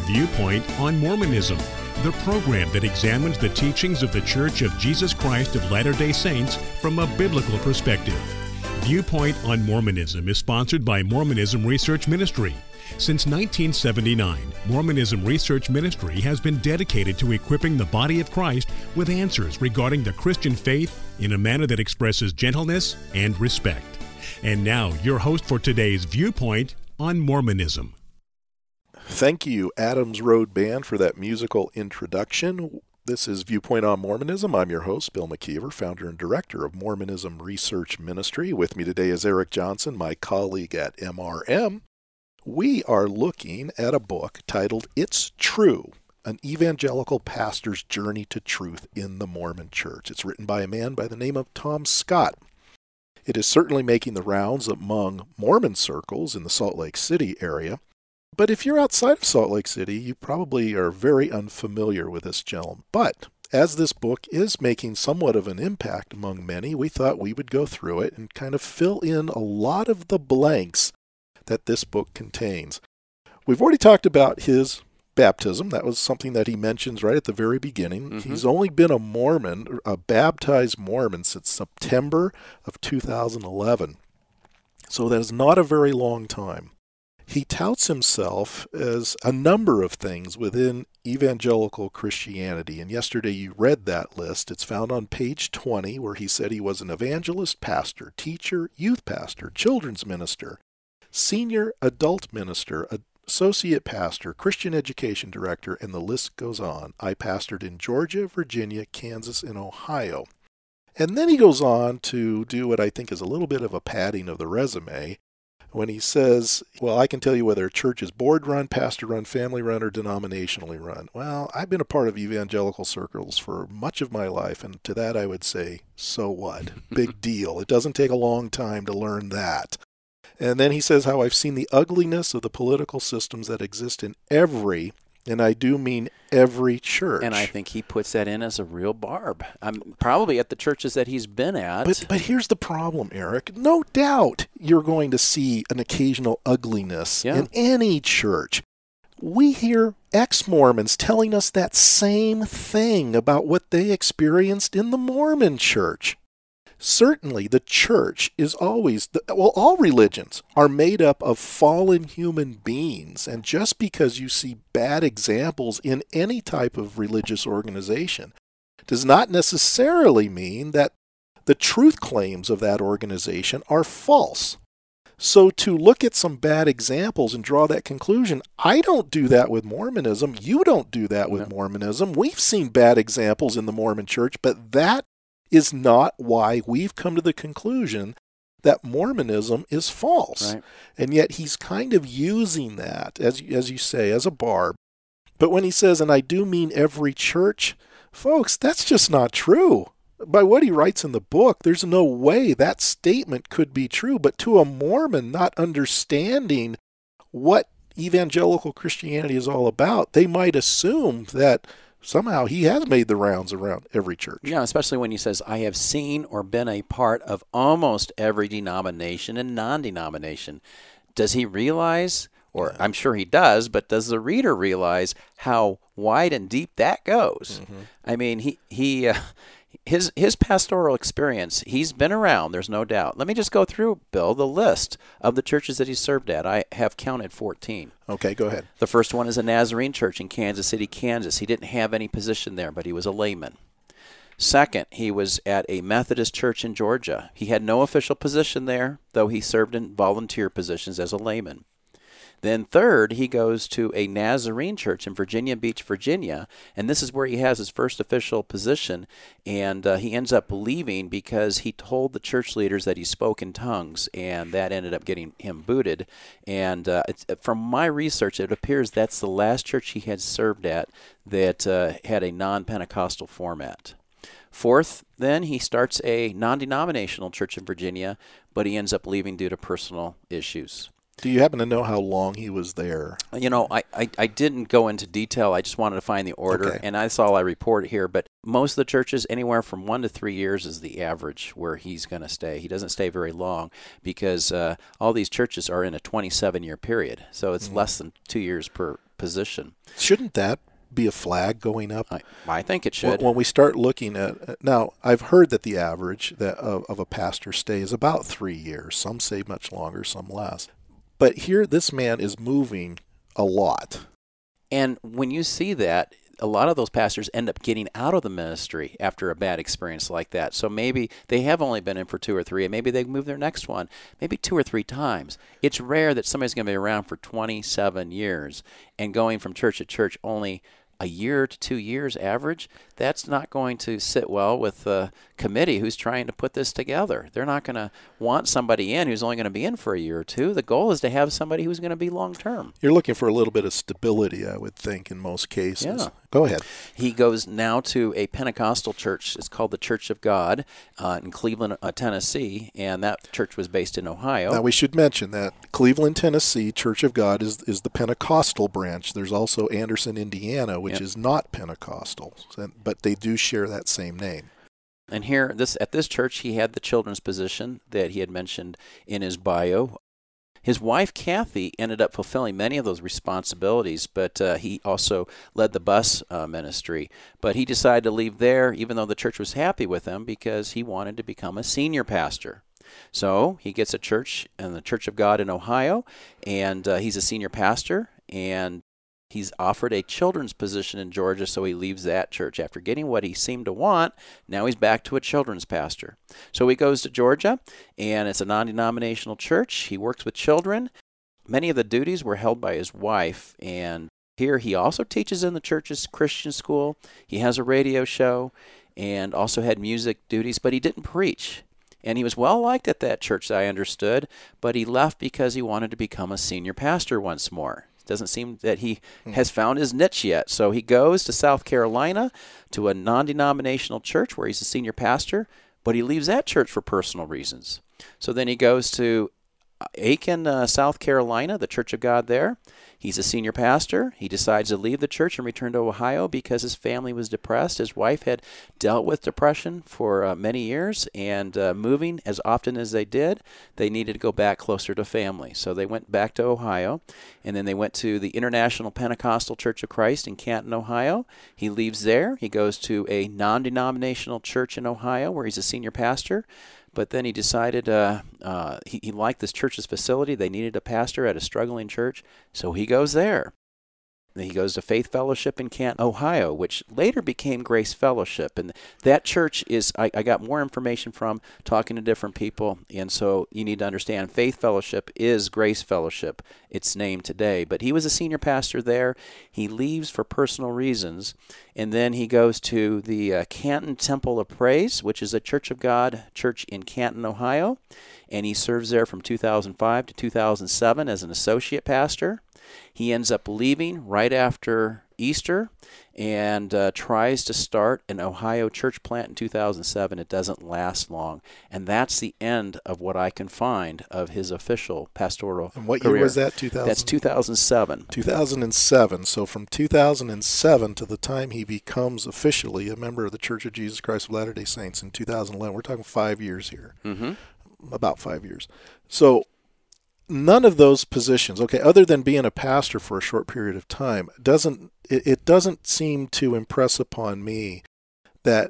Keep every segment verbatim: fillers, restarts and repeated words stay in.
Viewpoint on Mormonism, the program that examines the teachings of the Church of Jesus Christ of Latter-day Saints from a biblical perspective. Viewpoint on Mormonism is sponsored by Mormonism Research Ministry. Since nineteen seventy-nine, Mormonism Research Ministry has been dedicated to equipping the body of Christ with answers regarding the Christian faith in a manner that expresses gentleness and respect. And now, your host for today's Viewpoint on Mormonism. Thank you, Adams Road Band, for that musical introduction. This is Viewpoint on Mormonism. I'm your host, Bill McKeever, founder and director of Mormonism Research Ministry. With me today is Eric Johnson, my colleague at M R M. We are looking at a book titled It's True, An Evangelical Pastor's Journey to Truth in the Mormon Church. It's written by a man by the name of Tom Scott. It is certainly making the rounds among Mormon circles in the Salt Lake City area. But if you're outside of Salt Lake City, you probably are very unfamiliar with this gentleman. But as this book is making somewhat of an impact among many, we thought we would go through it and kind of fill in a lot of the blanks that this book contains. We've already talked about his baptism. That was something that he mentions right at the very beginning. Mm-hmm. He's only been a Mormon, a baptized Mormon, since September of two thousand eleven. So that is not a very long time. He touts himself as a number of things within evangelical Christianity, and yesterday you read that list. It's found on page twenty, where he said he was an evangelist, pastor, teacher, youth pastor, children's minister, senior adult minister, associate pastor, Christian education director, and the list goes on. I pastored in Georgia, Virginia, Kansas, and Ohio. And then he goes on to do what I think is a little bit of a padding of the resume, when he says, well, I can tell you whether a church is board-run, pastor-run, family-run, or denominationally run. Well, I've been a part of evangelical circles for much of my life, and to that I would say, so what? Big deal. It doesn't take a long time to learn that. And then he says how I've seen the ugliness of the political systems that exist in every, and I do mean every church. And I think he puts that in as a real barb. I'm probably at the churches that he's been at. But, but here's the problem, Eric. No doubt you're going to see an occasional ugliness yeah. in any church. We hear ex-Mormons telling us that same thing about what they experienced in the Mormon church. Certainly, the church is always, the, well, all religions are made up of fallen human beings. And just because you see bad examples in any type of religious organization does not necessarily mean that the truth claims of that organization are false. So to look at some bad examples and draw that conclusion, I don't do that with Mormonism. You don't do that with no. Mormonism. We've seen bad examples in the Mormon church, but that is not why we've come to the conclusion that Mormonism is false. Right. And yet he's kind of using that, as, as you say, as a barb. But when he says, and I do mean every church, folks, that's just not true. By what he writes in the book, there's no way that statement could be true. But to a Mormon not understanding what evangelical Christianity is all about, they might assume that somehow he has made the rounds around every church. Yeah, especially when he says, I have seen or been a part of almost every denomination and non-denomination. Does he realize, or yeah. I'm sure he does, but does the reader realize how wide and deep that goes? Mm-hmm. I mean, he he uh, his his pastoral experience, he's been around, there's no doubt. Let me just go through, Bill, the list of the churches that he served at. I have counted fourteen. Okay, go ahead. The first one is a Nazarene church in Kansas City, Kansas. He didn't have any position there, but he was a layman. Second, he was at a Methodist church in Georgia. He had no official position there, though he served in volunteer positions as a layman. Then third, he goes to a Nazarene church in Virginia Beach, Virginia, and this is where he has his first official position, and uh, he ends up leaving because he told the church leaders that he spoke in tongues, and that ended up getting him booted. And uh, it's, from my research, it appears that's the last church he had served at that uh, had a non-Pentecostal format. Fourth, then, he starts a non-denominational church in Virginia, but he ends up leaving due to personal issues. Do you happen to know how long he was there? You know, I, I, I didn't go into detail. I just wanted to find the order, Okay. and that's all I report here. But most of the churches, anywhere from one to three years is the average where he's going to stay. He doesn't stay very long because uh, all these churches are in a twenty-seven-year period, so it's mm-hmm. less than two years per position. Shouldn't that be a flag going up? I, I think it should. When we start looking at, now I've heard that the average that of, of a pastor stay is about three years. Some say much longer, some less. But here this man is moving a lot. And when you see that, a lot of those pastors end up getting out of the ministry after a bad experience like that. So maybe they have only been in for two or three, and maybe they move their next one, maybe two or three times. It's rare that somebody's going to be around for twenty-seven years and going from church to church only a year to two years average. That's not going to sit well with the committee who's trying to put this together. They're not going to want somebody in who's only going to be in for a year or two. The goal is to have somebody who's going to be long-term. You're looking for a little bit of stability, I would think, in most cases. Yeah. Go ahead. He goes now to a Pentecostal church. It's called the Church of God uh, in Cleveland, uh, Tennessee, and that church was based in Ohio. Now, we should mention that Cleveland, Tennessee, Church of God is is the Pentecostal branch. There's also Anderson, Indiana, which yep. is not Pentecostal, but they do share that same name. And here, this at this church, he had the children's position that he had mentioned in his bio. His wife, Kathy, ended up fulfilling many of those responsibilities, but uh, he also led the bus uh, ministry. But he decided to leave there, even though the church was happy with him, because he wanted to become a senior pastor. So he gets a church in the Church of God in Ohio, and uh, he's a senior pastor, and he's offered a children's position in Georgia, so he leaves that church. After getting what he seemed to want, now he's back to a children's pastor. So he goes to Georgia, and it's a non-denominational church. He works with children. Many of the duties were held by his wife, and here he also teaches in the church's Christian school. He has a radio show and also had music duties, but he didn't preach. And he was well liked at that church, I understood, but he left because he wanted to become a senior pastor once more. Doesn't seem that he has found his niche yet. So he goes to South Carolina to a non-denominational church where he's a senior pastor, but he leaves that church for personal reasons. So then he goes to Aiken, uh, South Carolina, the Church of God there. He's a senior pastor. He decides to leave the church and return to Ohio because his family was depressed. His wife had dealt with depression for uh, many years, and uh, moving as often as they did, they needed to go back closer to family. So they went back to Ohio, and then they went to the International Pentecostal Church of Christ in Canton, Ohio. He leaves there. He goes to a non-denominational church in Ohio where he's a senior pastor. But then he decided uh, uh, he, he liked this church's facility. They needed a pastor at a struggling church, so he goes there. He goes to Faith Fellowship in Canton, Ohio, which later became Grace Fellowship. And that church is, I, I got more information from talking to different people. And so you need to understand Faith Fellowship is Grace Fellowship, its name today. But he was a senior pastor there. He leaves for personal reasons. And then he goes to the uh, Canton Temple of Praise, which is a Church of God church in Canton, Ohio. And he serves there from two thousand five to two thousand seven as an associate pastor. He ends up leaving right after Easter and uh, tries to start an Ohio church plant in two thousand seven. It doesn't last long. And that's the end of what I can find of his official pastoral And what career. year was that? two thousand? That's two thousand seven. two thousand seven. So from two thousand seven to the time he becomes officially a member of the Church of Jesus Christ of Latter-day Saints in two thousand eleven, we're talking five years here. Mm-hmm. About five years. So none of those positions, okay, other than being a pastor for a short period of time, doesn't it, it doesn't seem to impress upon me that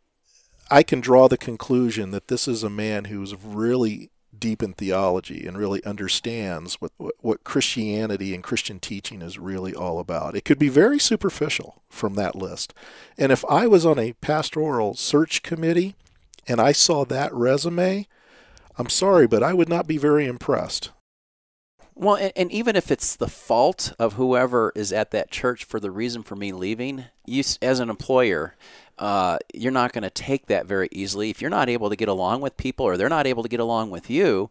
I can draw the conclusion that this is a man who's really deep in theology and really understands what, what, what Christianity and Christian teaching is really all about. It could be very superficial from that list. And if I was on a pastoral search committee and I saw that resume, I'm sorry, but I would not be very impressed. Well, and, and even if it's the fault of whoever is at that church for the reason for me leaving, you as an employer, uh, you're not going to take that very easily. If you're not able to get along with people or they're not able to get along with you,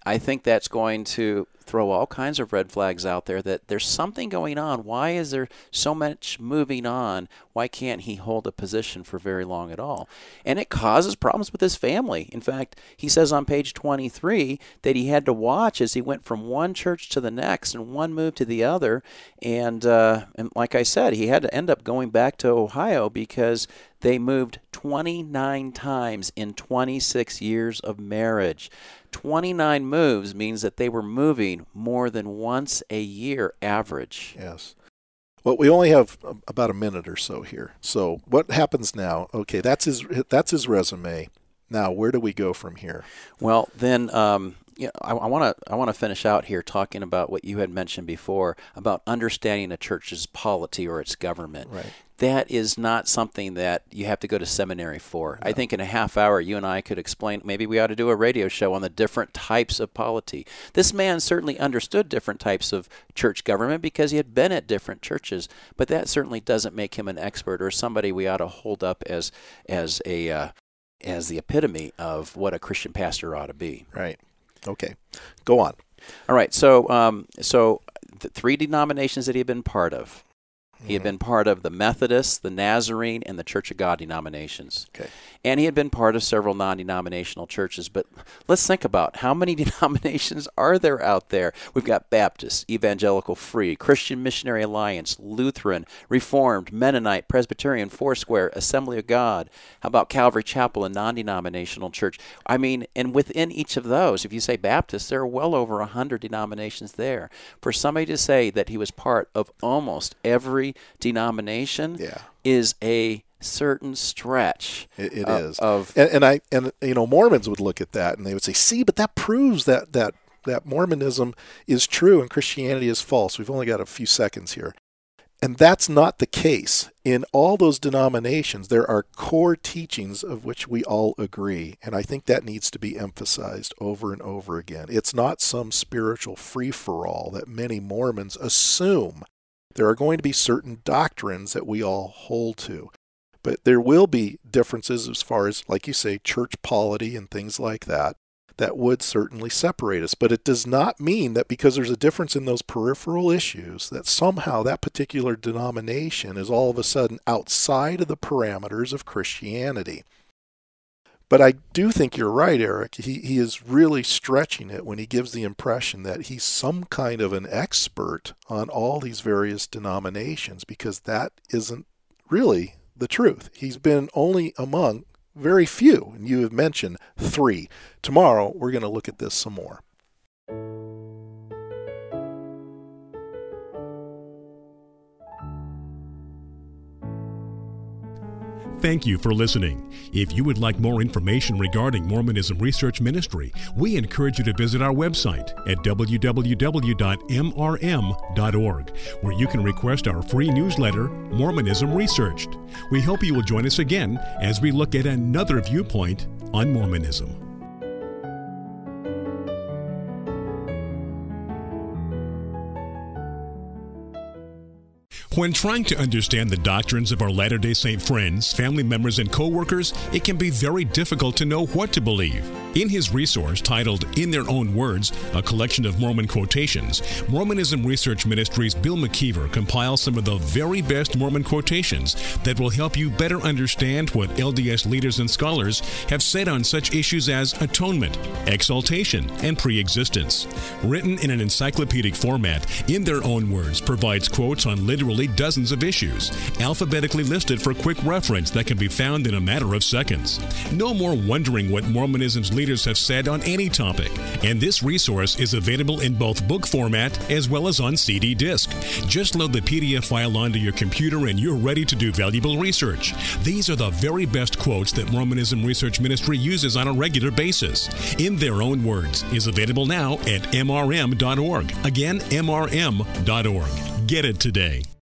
I think that's going to throw all kinds of red flags out there that there's something going on. Why is there so much moving on? Why can't he hold a position for very long at all? And it causes problems with his family. In fact, he says on page twenty-three that he had to watch as he went from one church to the next and one moved to the other. And, uh, and like I said, he had to end up going back to Ohio because they moved twenty-nine times in twenty-six years of marriage. twenty-nine moves means that they were moving more than once a year average. Yes. Well, we only have about a minute or so here. So what happens now? Okay, that's his that's his resume. Now, where do we go from here? Well, then um, you know, I want to I want to finish out here talking about what you had mentioned before about understanding a church's polity or its government. Right. That is not something that you have to go to seminary for. No. I think in a half hour you and I could explain, maybe we ought to do a radio show on the different types of polity. This man certainly understood different types of church government because he had been at different churches, but that certainly doesn't make him an expert or somebody we ought to hold up as as a uh, as the epitome of what a Christian pastor ought to be. Right. Okay. Go on. All right. So, um, so the three denominations that he had been part of. He had been part of the Methodist, the Nazarene, and the Church of God denominations. Okay. And he had been part of several non-denominational churches. But let's think about how many denominations are there out there? We've got Baptist, Evangelical Free, Christian Missionary Alliance, Lutheran, Reformed, Mennonite, Presbyterian, Foursquare, Assembly of God. How about Calvary Chapel, a non-denominational church? I mean, and within each of those, if you say Baptist, there are well over one hundred denominations there. For somebody to say that he was part of almost every denomination yeah. is a certain stretch. It, it of, is. Of, and, and I and you know Mormons would look at that and they would say, "See, but that proves that that that Mormonism is true and Christianity is false." We've only got a few seconds here. And that's not the case. In all those denominations, there are core teachings of which we all agree. And I think that needs to be emphasized over and over again. It's not some spiritual free-for-all that many Mormons assume. There are going to be certain doctrines that we all hold to. But there will be differences as far as, like you say, church polity and things like that, that would certainly separate us. But it does not mean that because there's a difference in those peripheral issues, that somehow that particular denomination is all of a sudden outside of the parameters of Christianity. But I do think you're right, Eric. He, he is really stretching it when he gives the impression that he's some kind of an expert on all these various denominations, because that isn't really the truth. He's been only among very few, and you have mentioned three. Tomorrow, we're going to look at this some more. Thank you for listening. If you would like more information regarding Mormonism Research Ministry, we encourage you to visit our website at w w w dot m r m dot org, where you can request our free newsletter, Mormonism Researched. We hope you will join us again as we look at another viewpoint on Mormonism. When trying to understand the doctrines of our Latter-day Saint friends, family members, and co-workers, it can be very difficult to know what to believe. In his resource titled In Their Own Words, a collection of Mormon quotations, Mormonism Research Ministry's Bill McKeever compiles some of the very best Mormon quotations that will help you better understand what L D S leaders and scholars have said on such issues as atonement, exaltation, and pre-existence. Written in an encyclopedic format, In Their Own Words provides quotes on literally dozens of issues, alphabetically listed for quick reference that can be found in a matter of seconds. No more wondering what Mormonism's leaders have said on any topic, and this resource is available in both book format as well as on C D disc. Just load the P D F file onto your computer and you're ready to do valuable research. These are the very best quotes that Mormonism Research Ministry uses on a regular basis. In Their Own Words is available now at m r m dot org. Again, m r m dot org. Get it today.